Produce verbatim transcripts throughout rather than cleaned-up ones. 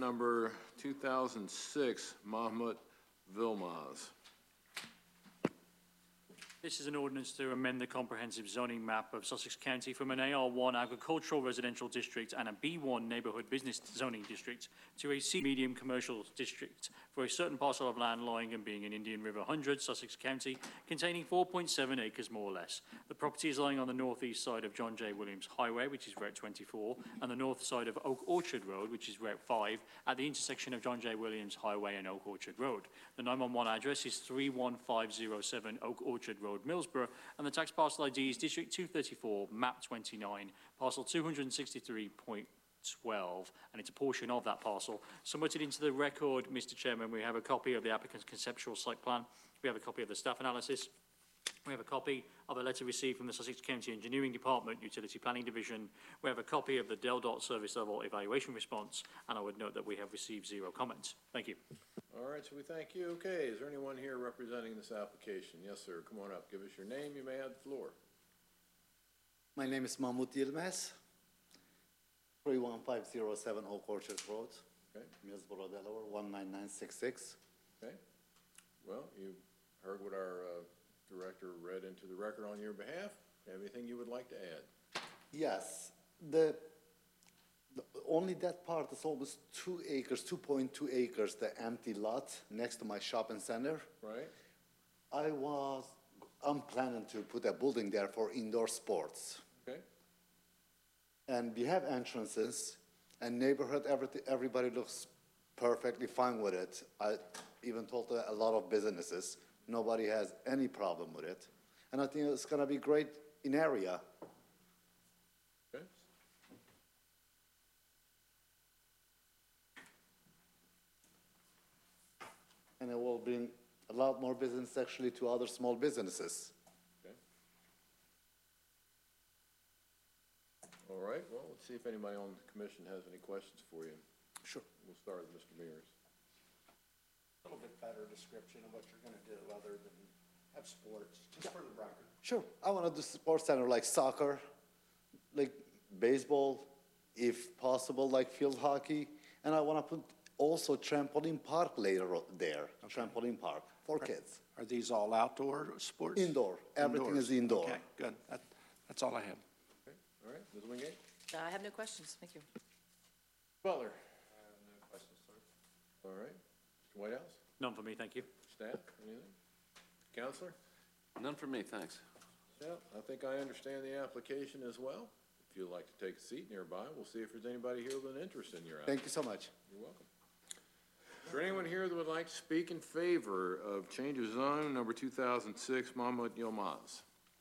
number two thousand six, Mahmoud Vilmaz. This is an ordinance to amend the comprehensive zoning map of Sussex County from an A R one agricultural residential district and a B one neighbourhood business zoning district to a C medium commercial district for a certain parcel of land lying and being in Indian River one hundred, Sussex County, containing four point seven acres more or less. The property is lying on the north-east side of John J. Williams Highway, which is Route twenty-four, and the north side of Oak Orchard Road, which is Route five, at the intersection of John J. Williams Highway and Oak Orchard Road. The nine one one address is three one five zero seven Oak Orchard Road, Millsborough, and the tax parcel I D is District two thirty-four, Map twenty-nine, parcel two hundred sixty-three point twelve, and it's a portion of that parcel. Submitted into the record, Mister Chairman, we have a copy of the applicant's conceptual site plan, we have a copy of the staff analysis, we have a copy of a letter received from the Sussex County Engineering Department, Utility Planning Division, we have a copy of the Del Dot Service Level Evaluation Response, and I would note that we have received zero comments. Thank you. All right, so we thank you. Okay, is there anyone here representing this application? Yes, sir. Come on up. Give us your name. You may have the floor. My name is Mahmoud Yilmaz, three one five zero seven Oak Orchard Road, Okay. Millsborough, Delaware, one nine nine six six. Okay. Well, you heard what our uh, director read into the record on your behalf. Anything you would like to add? Yes, the, the only that part is almost two acres, two point two acres, the empty lot next to my shopping center. Right. I was, I'm planning to put a building there for indoor sports. Okay. And we have entrances, and neighborhood, everything, everybody looks perfectly fine with it. I even told a lot of businesses, nobody has any problem with it. And I think it's gonna be great in area. Okay. And it will bring a lot more business actually to other small businesses. Okay. All right, well, let's see if anybody on the commission has any questions for you. Sure. We'll start with Mister Mears. A little bit better description of what you're gonna do other than have sports, just for the record. Sure, I want to do sports center like soccer, like baseball, if possible, like field hockey, and I want to put also trampoline park later o- there, Okay. trampoline park for kids. Are these all outdoor sports? Indoor, everything Indoors. is indoor. Okay, good. That, that's all I have. Okay, all right, Miz Wingate? I have no questions, thank you. Butler? I have no questions, sir. All right, Mister Whitehouse? None for me, thank you. Staff, anything? Counselor? None for me, thanks. Yeah, I think I understand the application as well. If you'd like to take a seat nearby, we'll see if there's anybody here with an interest in your application. Thank you so much. You're welcome. Is there anyone here that would like to speak in favor of change of zone number two thousand six, Mahmoud Yilmaz? Is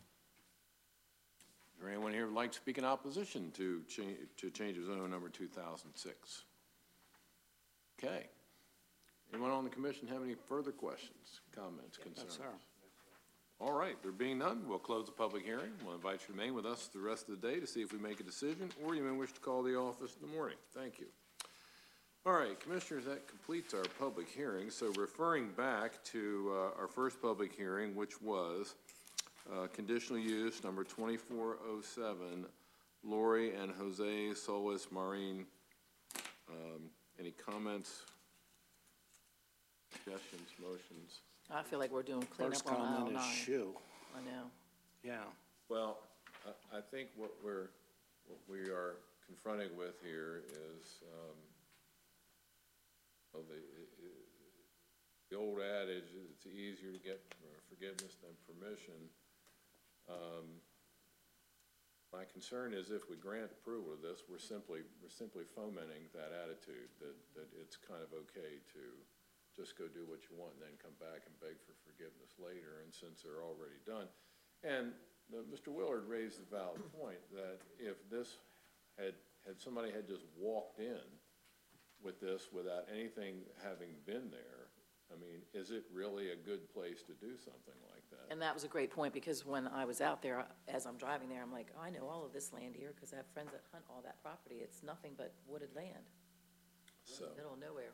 there anyone here who would like to speak in opposition to change, to change of zone number two thousand six? Okay. Anyone on the commission have any further questions, comments, concerns? Yes, sir. All right, there being none, we'll close the public hearing. We'll invite you to remain with us the rest of the day to see if we make a decision, or you may wish to call the office in the morning. Thank you. All right, Commissioners, that completes our public hearing. So referring back to uh, our first public hearing, which was uh, conditional use number twenty-four oh seven, Lori and Jose Solis Marine. Um, any comments, suggestions, motions? I feel like we're doing First cleanup on aisle comment is nine. shoe. I know. Yeah. Well, I, I think what we're, what we are confronting with here is, um, well, the, the old adage, it's easier to get forgiveness than permission. Um, my concern is if we grant approval of this, we're simply, we're simply fomenting that attitude that, that it's kind of okay to just go do what you want and then come back and beg for forgiveness later, and since they're already done. And uh, Mister Willard raised a valid point that if this had, had somebody had just walked in with this without anything having been there, I mean, is it really a good place to do something like that? And that was a great point, because when I was out there, as I'm driving there, I'm like, oh, I know all of this land here, because I have friends that hunt all that property. It's nothing but wooded land. So, Middle of nowhere.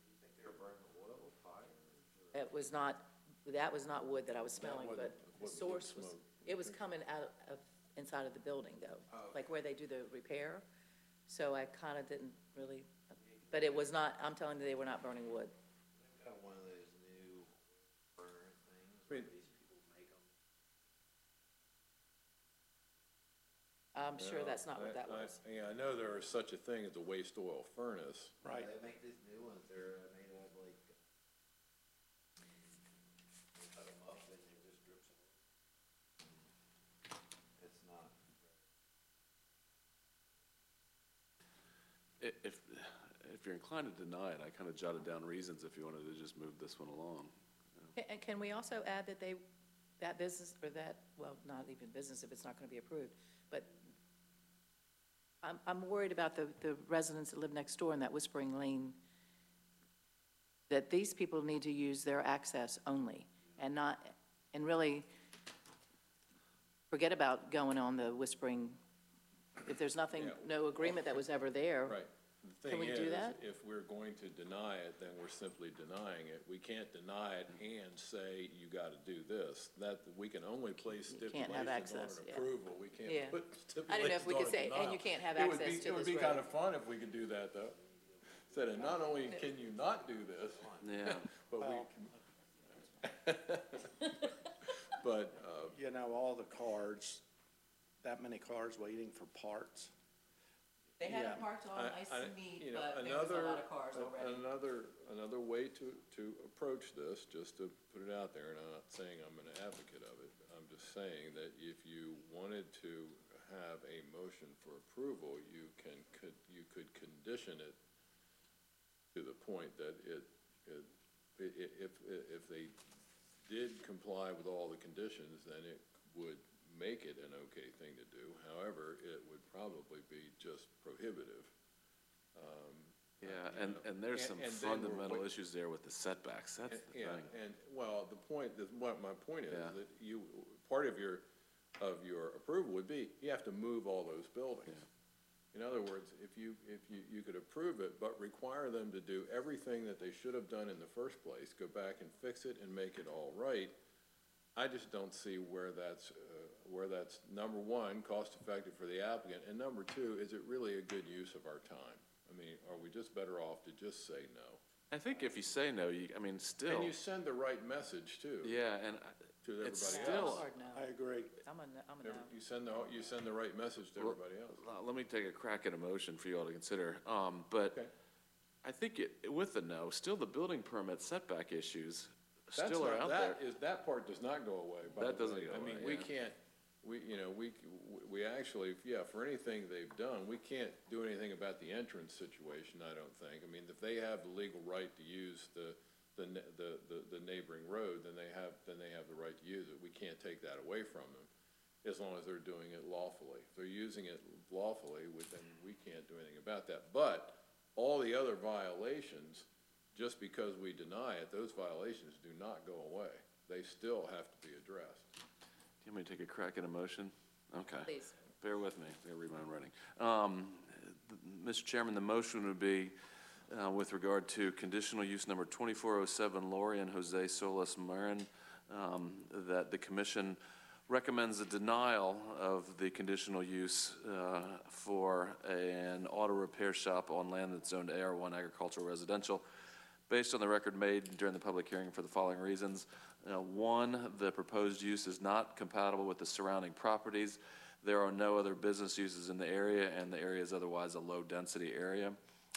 It was not, that was not wood that I was smelling, wasn't- but the wasn't source was, smoke. it was coming out of, inside of the building though, like where they do the repair. So I kind of didn't really, But it was not, I'm telling you, they were not burning wood. Got one of those new burner things I mean- where these people make them. I'm sure Well, that's not what I- that I- was. Yeah, I know there is such a thing as a waste oil furnace. Right. They make these new ones, they're uh, made out of like, they cut them up and they just drip some. It's not. I- If, if you're inclined to deny it, I kind of jotted down reasons if you wanted to just move this one along. Ca- And can we also add that they, that business, or that, well, not even business if it's not gonna be approved, but I'm, I'm worried about the, the residents that live next door in that Whispering Lane, that these people need to use their access only, and not, and really forget about going on the Whispering, if there's nothing, Yeah. no agreement that was ever there. Right. The Can thing we do is, that? if we're going to deny it, then we're simply denying it. We can't deny it and say, you gotta do this. That, we can only place You can't have stipulations on access, an yeah. approval. We Yeah. can't put I don't know if stipulations we on could a say, and denial. you can't have It would access be- to It would this be road. kind of fun if we could do that, though. Said, and not only can you not do this, Yeah. but we, Well- but, uh, You know, all the cars, that many cars waiting for parts. They had Yeah. it parked all I- nice I- and neat, you know, but there was a another- lot of cars a- already. Another, another way to, to approach this, just to put it out there, and I'm not saying I'm an advocate of it, I'm just saying that if you wanted to have a motion for approval, you can, could, you could condition it to the point that it, it, i- i- if, if they did comply with all the conditions, then it would make it an okay thing to do. However, it would probably be just prohibitive. Um, Yeah, you and, know, and there's some and then we're fundamental wait- issues there with the setbacks, that's and- the Yeah, thing. and, well, the point, that what my point is, Yeah. that you, part of your, of your approval would be, you have to move all those buildings. In other words, if you, if you, you could approve it, but require them to do everything that they should have done in the first place, go back and fix it and make it all right, I just don't see where that's, uh, where that's, number one, cost-effective for the applicant, and number two, is it really a good use of our time? I mean, are we just better off to just say no? I think if you say no, you, I mean, still, And you send the right message, too, yeah, and I- to it's everybody still, else. Hard no. I agree. I'm a, no- I'm a no. Every- You send the, you send the right message to Well, everybody else. uh, let me take a crack at a motion for you all to consider, um, but Okay. I think it, with the no, still the building permit setback issues That's still are not- out there. That is, that part does not go away, by the way. That doesn't go I mean, away, we yeah. can't, we, you know, we, we actually, yeah, for anything they've done, we can't do anything about the entrance situation, I don't think. I mean, if they have the legal right to use the, the, ne- the, the the neighboring road, then they have, then they have the right to use it. We can't take that away from them, as long as they're doing it lawfully. If they're using it lawfully, we- then we can't do anything about that. But all the other violations, just because we deny it, those violations do not go away. They still have to be addressed. Do you want me to take a crack at a motion? Okay. Please. Bear with me, I gotta read my own writing. Um, th- Mister Chairman, the motion would be, uh, with regard to conditional use number twenty-four oh seven, Lori and Jose Solis Marin, um, that the commission recommends a denial of the conditional use, uh, for an auto repair shop on land that's zoned A R one agricultural residential, based on the record made during the public hearing for the following reasons. Uh, One, the proposed use is not compatible with the surrounding properties. There are no other business uses in the area, and the area is otherwise a low-density area.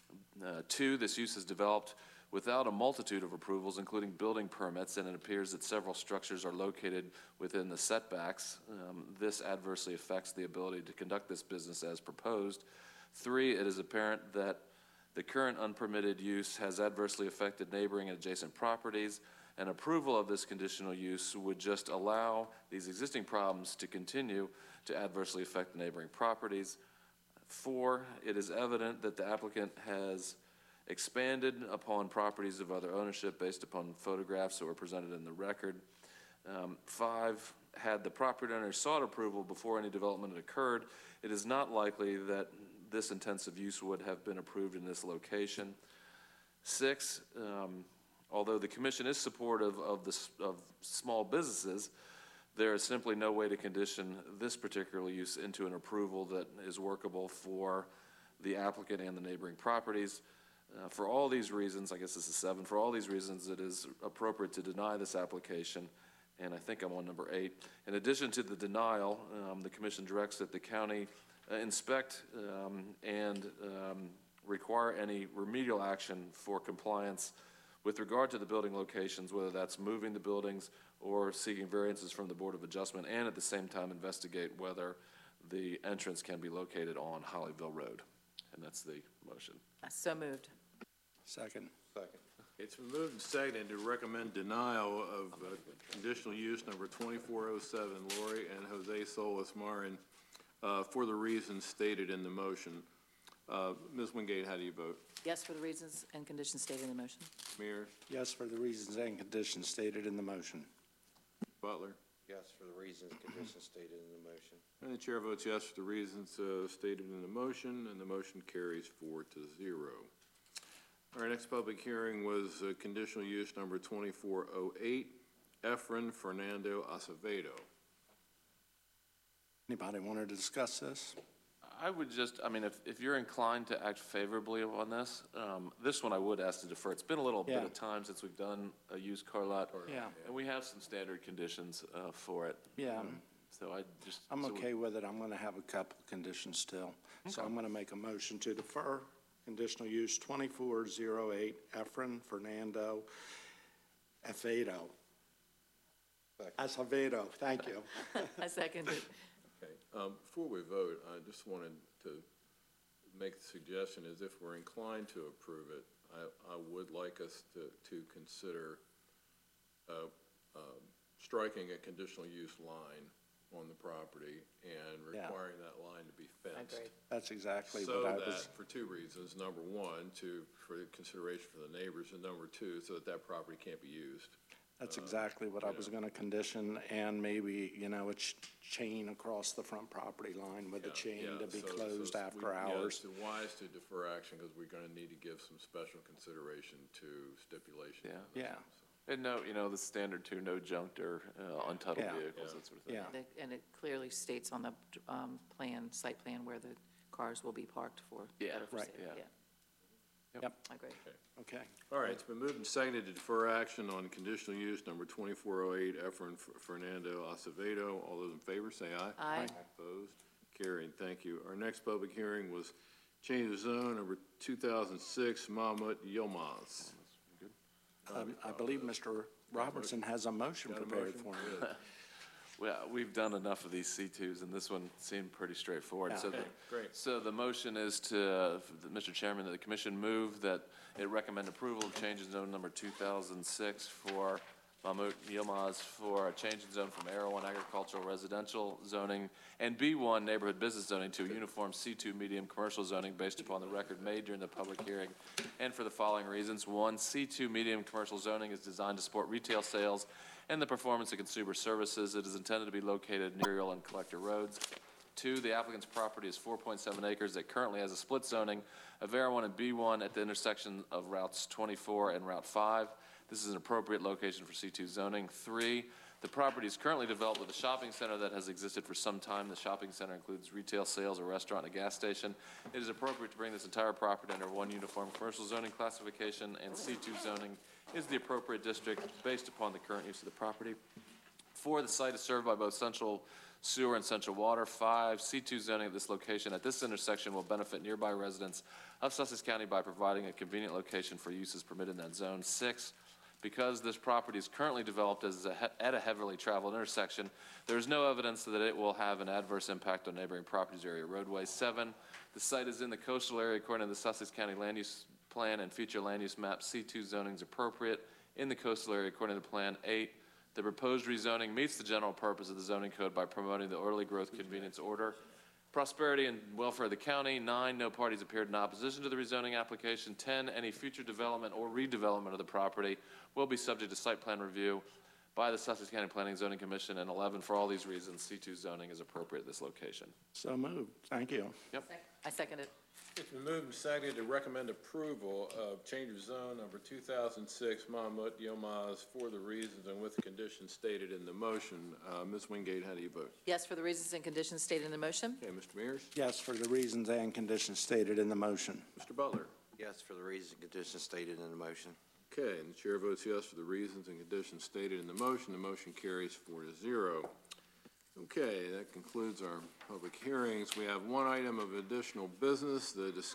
Uh, Two, this use is developed without a multitude of approvals, including building permits, and it appears that several structures are located within the setbacks. Um, This adversely affects the ability to conduct this business as proposed. Three, it is apparent that the current unpermitted use has adversely affected neighboring and adjacent properties, and approval of this conditional use would just allow these existing problems to continue to adversely affect the neighboring properties. Four, it is evident that the applicant has expanded upon properties of other ownership based upon photographs that were presented in the record. Um, Five, had the property owner sought approval before any development had occurred, it is not likely that this intensive use would have been approved in this location. Six, um, although the commission is supportive of the, s- of small businesses, there is simply no way to condition this particular use into an approval that is workable for the applicant and the neighboring properties. Uh, For all these reasons, I guess this is seven, for all these reasons, it is appropriate to deny this application, and I think I'm on number eight. In addition to the denial, um, the commission directs that the county uh, inspect um, and um, require any remedial action for compliance with regard to the building locations, whether that's moving the buildings or seeking variances from the Board of Adjustment, and at the same time investigate whether the entrance can be located on Hollyville Road. And that's the motion. So moved. Second. Second. It's been moved and seconded to recommend denial of uh, conditional use number twenty-four oh seven, Lori and Jose Solis Marin, uh, for the reasons stated in the motion. Uh, Miz Wingate, how do you vote? Yes, for the reasons and conditions stated in the motion. Mears? Yes, for the reasons and conditions stated in the motion. Butler? Yes, for the reasons, conditions stated in the motion. And the chair votes yes for the reasons uh, stated in the motion, and the motion carries four to zero. Our next public hearing was uh, conditional use number twenty-four oh eight, Efren Fernando Acevedo. Anybody want to discuss this? I would just, I mean, if, if you're inclined to act favorably on this, um, this one I would ask to defer. It's been a little bit Yeah. of time since we've done a used car lot. Yeah. And we have some standard conditions, uh, for it. Yeah, So I just. I'm so we- okay with it. I'm going to have a couple conditions still. So I'm going to make a motion to defer conditional use twenty-four oh eight, Efren Fernando Acevedo. Acevedo, thank you. I second it. Okay, um, before we vote, I just wanted to make the suggestion is if we're inclined to approve it, I, I would like us to, to consider, uh, um, striking a conditional use line on the property and Yeah. requiring that line to be I fenced. agree. That's exactly So what I that, was, for two reasons, number one, to, for consideration for the neighbors, and number two, so that that property can't be used. that's exactly what I was going to condition, and maybe, you know, a ch- chain across the front property line with a Yeah, chain yeah, to be so- so closed we- after yeah, hours. It's wise to defer action, because we're gonna need to give some special consideration to stipulation. Yeah. Yeah, And no, you know, the standard two, no junked or uh, untitled Yeah. vehicles, that sort of thing. yeah. The- And it clearly states on the um, plan, site plan, where the cars will be parked for. Yeah, better for right, safety. yeah. Yep, I agree. okay. All right, it's been moved and seconded to defer action on conditional use number twenty-four oh eight, Efren F- Fernando Acevedo. All those in favor, say aye. Aye. Opposed? Carried, thank you. Our next public hearing was change of zone number two thousand six, Mahmut Yilmaz. Um, I believe Mister Robertson has a motion Got a prepared motion? for him. Well, we've done enough of these C twos, and this one seemed pretty straightforward. Yeah. So the- Okay, great. So the motion is to, uh, Mister Chairman, that the commission move that it recommend approval of change in zone number two thousand six for Mahmoud Yilmaz for a change in zone from A R one agricultural residential zoning and B one neighborhood business zoning to a uniform C two medium commercial zoning based upon the record made during the public hearing. And for the following reasons: one, C two medium commercial zoning is designed to support retail sales and the performance of consumer services. It is intended to be located near Muriel and Collector Roads. Two, the applicant's property is four point seven acres that currently has a split zoning of A R one and B one at the intersection of routes twenty-four and Route five. This is an appropriate location for C two zoning. Three, the property is currently developed with a shopping center that has existed for some time. The shopping center includes retail sales, a restaurant, and a gas station. It is appropriate to bring this entire property under one uniform commercial zoning classification, and C two zoning is the appropriate district based upon the current use of the property. Four, the site is served by both central sewer and central water. Five, C two zoning at this location at this intersection will benefit nearby residents of Sussex County by providing a convenient location for uses permitted in that zone. Six, because this property is currently developed as a, he- at a heavily traveled intersection, there is no evidence that it will have an adverse impact on neighboring properties or area roadways. Seven, the site is in the coastal area according to the Sussex County Land Use Plan and Future Land Use Map. C two zoning is appropriate in the coastal area according to the plan. Eight, the proposed rezoning meets the general purpose of the zoning code by promoting the orderly growth, convenience, order, prosperity, and welfare of the county. Nine, no parties appeared in opposition to the rezoning application. Ten, any future development or redevelopment of the property will be subject to site plan review by the Sussex County Planning and Zoning Commission. And eleven, for all these reasons, C two zoning is appropriate at this location. So moved, thank you. I second it. It's been moved and seconded to recommend approval of change of zone number two thousand six, Mahmut Yilmaz, for the reasons and with the conditions stated in the motion. Uh, Miz Wingate, how do you vote? Yes, for the reasons and conditions stated in the motion. Okay, Mister Mears? Yes, for the reasons and conditions stated in the motion. Mister Butler? Yes, for the reasons and conditions stated in the motion. Okay, and the chair votes yes for the reasons and conditions stated in the motion. The motion carries four to zero. Okay, that concludes our public hearings. We have one item of additional business, the discussion